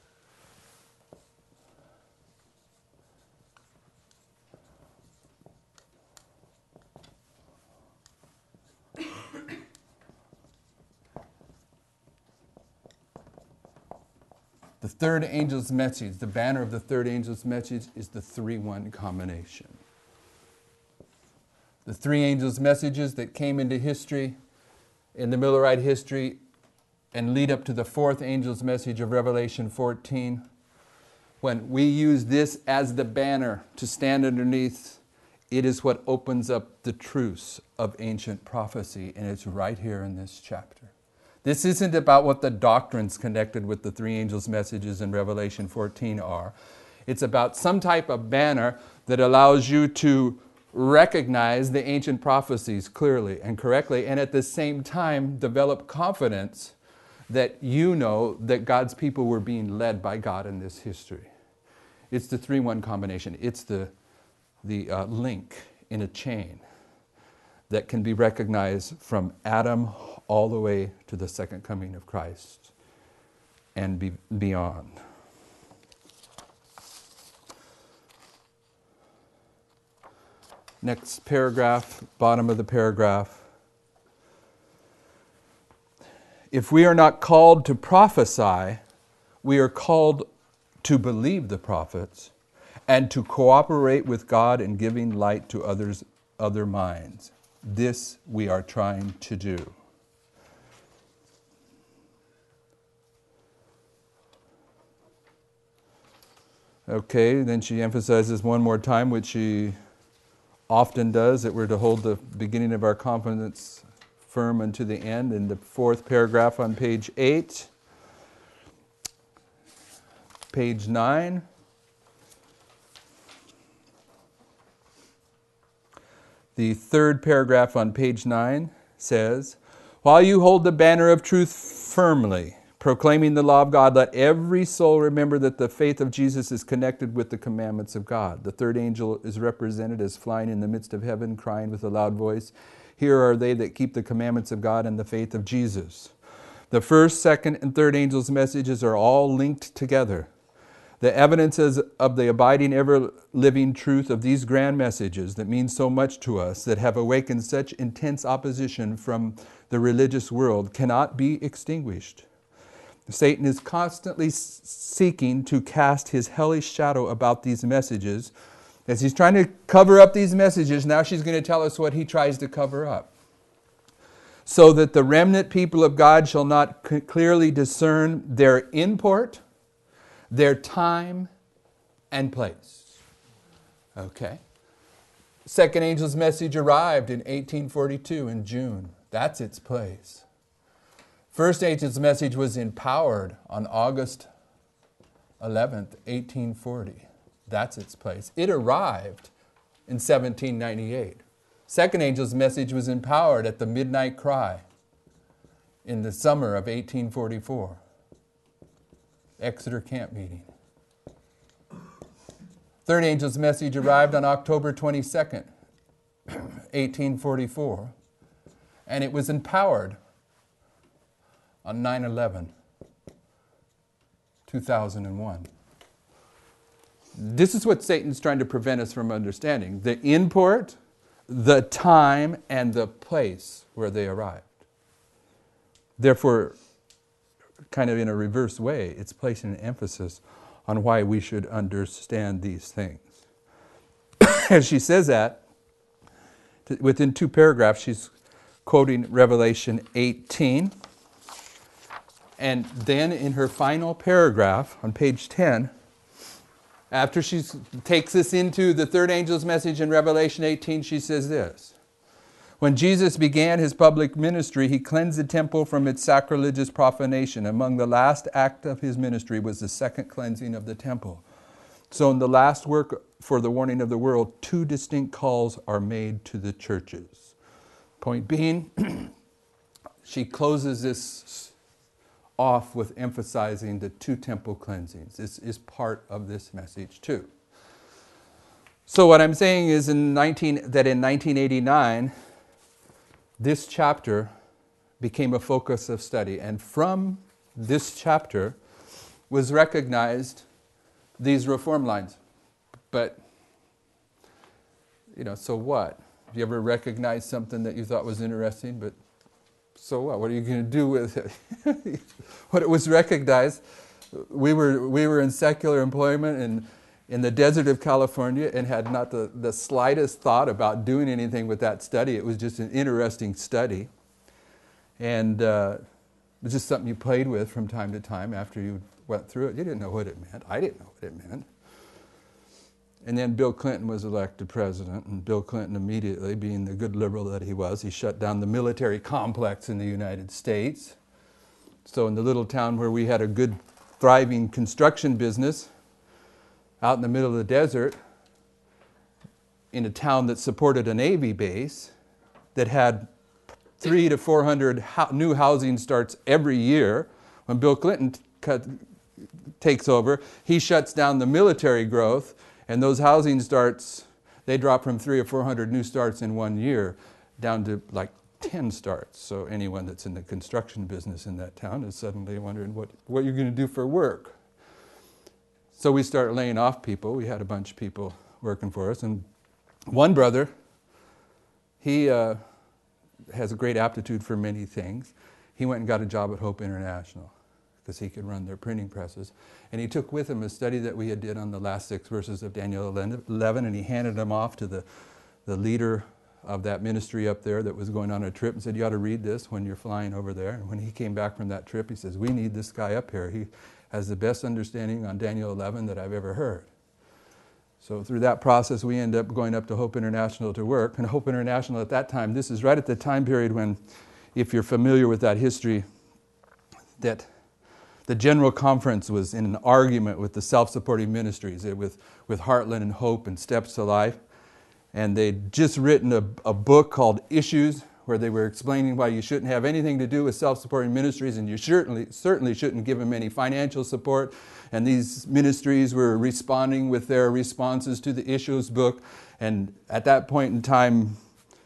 The third angel's message, the banner of the third angel's message is the 3-1 combination. The three angels' messages that came into history, in the Millerite history, and lead up to the fourth angel's message of Revelation 14. When we use this as the banner to stand underneath, it is what opens up the truths of ancient prophecy, and it's right here in this chapter. This isn't about what the doctrines connected with the three angels' messages in Revelation 14 are. It's about some type of banner that allows you to recognize the ancient prophecies clearly and correctly, and at the same time develop confidence that you know that God's people were being led by God in this history. It's the 3-1 combination. It's the link in a chain that can be recognized from Adam all the way to the second coming of Christ and beyond. Next paragraph, bottom of the paragraph. If we are not called to prophesy, we are called to believe the prophets and to cooperate with God in giving light to other minds. This we are trying to do. Okay, then she emphasizes one more time, which she often does, that we're to hold the beginning of our confidence firm unto the end, in the fourth paragraph on page 8. Page 9. The third paragraph on page 9 says, while you hold the banner of truth firmly, proclaiming the law of God, let every soul remember that the faith of Jesus is connected with the commandments of God. The third angel is represented as flying in the midst of heaven, crying with a loud voice, here are they that keep the commandments of God and the faith of Jesus. The first, second, and third angels' messages are all linked together. The evidences of the abiding, ever-living truth of these grand messages that mean so much to us, that have awakened such intense opposition from the religious world, cannot be extinguished. Satan is constantly seeking to cast his hellish shadow about these messages. As he's trying to cover up these messages, now she's going to tell us what he tries to cover up. So that the remnant people of God shall not clearly discern their import, their time and place. Okay. Second angel's message arrived in 1842 in June. That's its place. First angel's message was empowered on August 11th, 1840. That's its place. It arrived in 1798. Second angel's message was empowered at the midnight cry in the summer of 1844. Exeter camp meeting. Third angel's message arrived on October 22nd, 1844, and it was empowered on 9/11, 2001. This is what Satan's trying to prevent us from understanding. The import, the time, and the place where they arrived. Therefore, kind of in a reverse way, it's placing an emphasis on why we should understand these things. As she says that, within 2 paragraphs, she's quoting Revelation 18. And then in her final paragraph on page 10, after she takes us into the third angel's message in Revelation 18, she says this. When Jesus began his public ministry, he cleansed the temple from its sacrilegious profanation. Among the last act of his ministry was the second cleansing of the temple. So in the last work for the warning of the world, 2 distinct calls are made to the churches. Point being, she closes this off with emphasizing the 2 temple cleansings. This is part of this message too. So what I'm saying is that in 1989, this chapter became a focus of study. And from this chapter was recognized these reform lines. But, so what? Have you ever recognized something that you thought was interesting, but so what? What are you going to do with it? When it was recognized, we were in secular employment and in the desert of California and had not the slightest thought about doing anything with that study. It was just an interesting study. And it was just something you played with from time to time after you went through it. You didn't know what it meant. I didn't know what it meant. And then Bill Clinton was elected president, and Bill Clinton immediately, being the good liberal that he was, he shut down the military complex in the United States. So in the little town where we had a good, thriving construction business, out in the middle of the desert, in a town that supported a Navy base, that had 300 to 400 new housing starts every year, when Bill Clinton takes over, he shuts down the military growth, and those housing starts, they drop from 300 or 400 new starts in 1 year down to like 10 starts. So anyone that's in the construction business in that town is suddenly wondering what you're going to do for work. So we start laying off people. We had a bunch of people working for us. And one brother, he has a great aptitude for many things. He went and got a job at Hope International because he could run their printing presses. And he took with him a study that we had did on the last 6 verses of Daniel 11, and he handed them off to the leader of that ministry up there that was going on a trip and said, you ought to read this when you're flying over there. And when he came back from that trip, he says, we need this guy up here. He has the best understanding on Daniel 11 that I've ever heard. So through that process, we end up going up to Hope International to work. And Hope International at that time, this is right at the time period when, if you're familiar with that history, that the General Conference was in an argument with the self-supporting ministries, with Heartland and Hope and Steps to Life. And they'd just written a book called Issues, where they were explaining why you shouldn't have anything to do with self-supporting ministries, and you certainly shouldn't give them any financial support. And these ministries were responding with their responses to the Issues book. And at that point in time,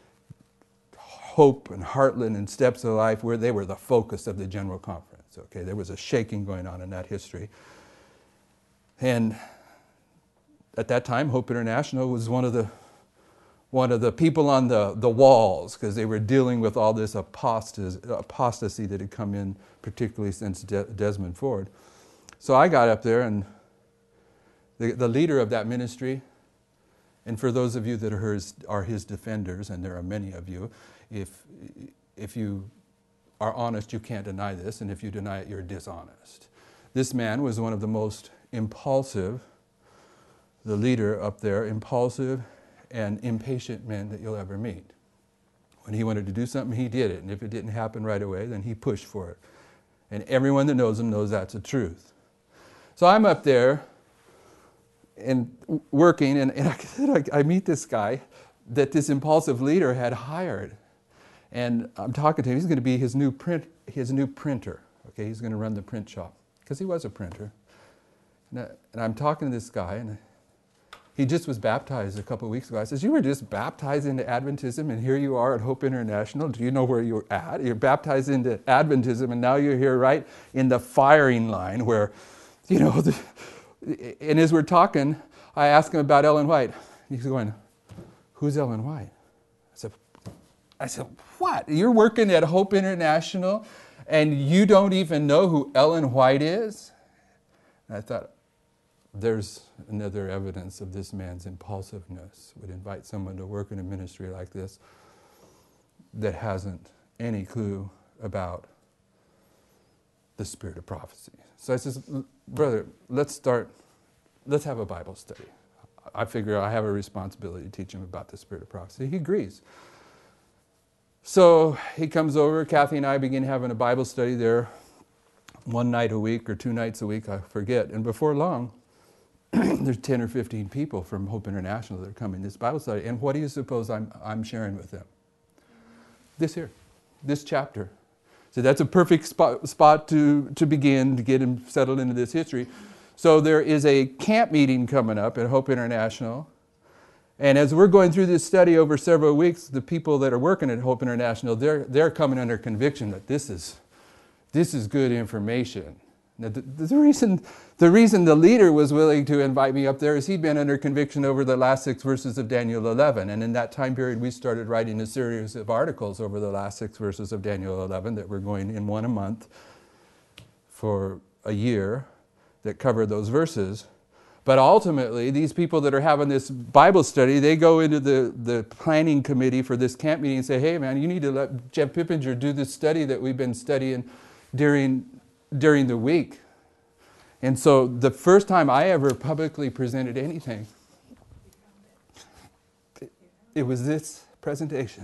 Hope and Heartland and Steps of Life, they were the focus of the General Conference. Okay, there was a shaking going on in that history. And at that time, Hope International was one of the people on the walls, because they were dealing with all this apostasy that had come in, particularly since Desmond Ford. So I got up there, and the leader of that ministry, and for those of you that are his defenders, and there are many of you, if you are honest, you can't deny this, and if you deny it, you're dishonest. This man was one of the most impulsive, the leader up there, impulsive and impatient men that you'll ever meet. When he wanted to do something, he did it. And if it didn't happen right away, then he pushed for it. And everyone that knows him knows that's the truth. So I'm up there and working, and I meet this guy that this impulsive leader had hired. And I'm talking to him. He's going to be his new printer. Okay, he's going to run the print shop because he was a printer. And I'm talking to this guy, and he just was baptized a couple of weeks ago. I says, "You were just baptized into Adventism, and here you are at Hope International. Do you know where you're at? You're baptized into Adventism, and now you're here right in the firing line where, you know." And as we're talking, I asked him about Ellen White. He's going, "Who's Ellen White?" I said, "What? You're working at Hope International, and you don't even know who Ellen White is?" And I thought, there's another evidence of this man's impulsiveness. Would invite someone to work in a ministry like this that hasn't any clue about the spirit of prophecy. So I says, "Brother, let's have a Bible study." I figure I have a responsibility to teach him about the spirit of prophecy. He agrees. So he comes over, Kathy and I begin having a Bible study there one night a week or 2 nights a week, I forget. And before long, there's 10 or 15 people from Hope International that are coming to this Bible study. And what do you suppose I'm sharing with them? This here, this chapter. So that's a perfect spot to begin to get him settled into this history. So there is a camp meeting coming up at Hope International. And as we're going through this study over several weeks, the people that are working at Hope International, they're coming under conviction that this is good information. Now, the reason the leader was willing to invite me up there is he'd been under conviction over the last 6 verses of Daniel 11. And in that time period, we started writing a series of articles over the last 6 verses of Daniel 11 that we're going in one a month for a year that cover those verses. But ultimately, these people that are having this Bible study, they go into the planning committee for this camp meeting and say, "Hey man, you need to let Jeff Pippinger do this study that we've been studying during the week." And so the first time I ever publicly presented anything, it was this presentation,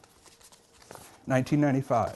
1995.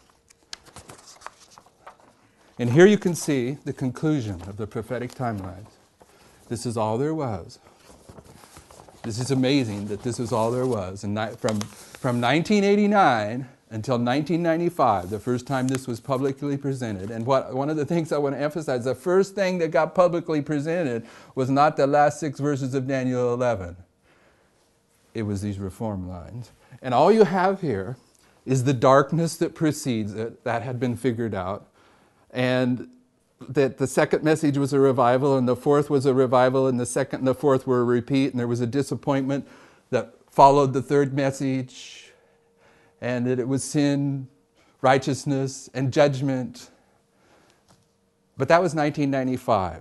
And here you can see the conclusion of the prophetic timelines. This is all there was. This is amazing that this is all there was. And from 1989 until 1995, the first time this was publicly presented. And one of the things I want to emphasize, the first thing that got publicly presented was not the last 6 verses of Daniel 11. It was these reform lines. And all you have here is the darkness that precedes it. That had been figured out. And that the second message was a revival, and the fourth was a revival, and the second and the fourth were a repeat, and there was a disappointment that followed the third message, and that it was sin, righteousness, and judgment. But that was 1995.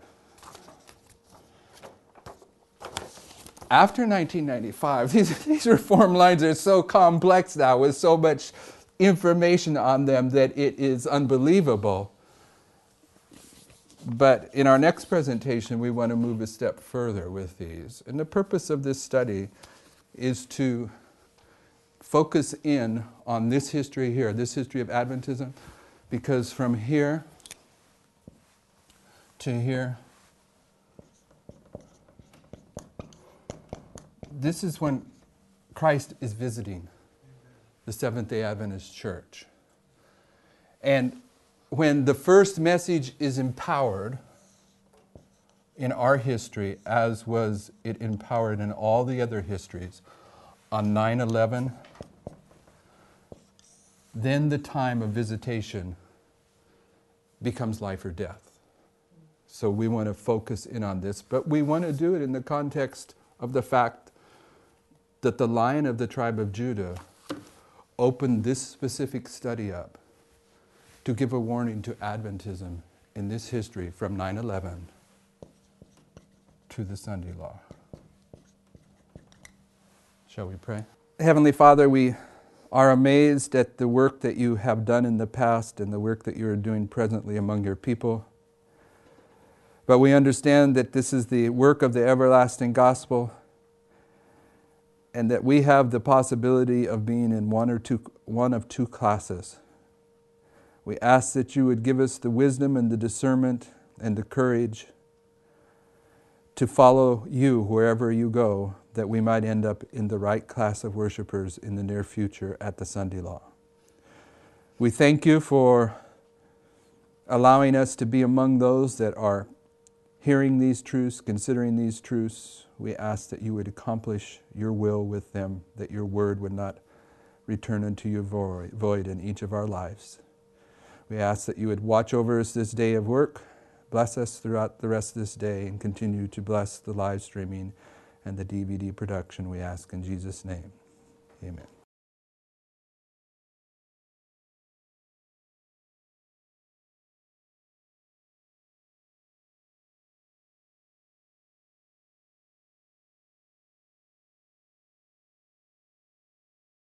After 1995, these reform lines are so complex now with so much information on them that it is unbelievable. But in our next presentation, we want to move a step further with these. And the purpose of this study is to focus in on this history here, this history of Adventism, because from here to here, this is when Christ is visiting the Seventh-day Adventist Church. And when the first message is empowered in our history, as was it empowered in all the other histories, on 9/11, then the time of visitation becomes life or death. So we want to focus in on this, but we want to do it in the context of the fact that the Lion of the tribe of Judah opened this specific study up to give a warning to Adventism in this history from 9/11 to the Sunday Law. Shall we pray? Heavenly Father, we are amazed at the work that you have done in the past and the work that you are doing presently among your people. But we understand that this is the work of the everlasting gospel, and that we have the possibility of being in one of two classes. We ask that you would give us the wisdom and the discernment and the courage to follow you wherever you go, that we might end up in the right class of worshipers in the near future at the Sunday Law. We thank you for allowing us to be among those that are hearing these truths, considering these truths. We ask that you would accomplish your will with them, that your word would not return unto you void in each of our lives. We ask that you would watch over us this day of work, bless us throughout the rest of this day, and continue to bless the live streaming and the DVD production, we ask in Jesus' name. Amen.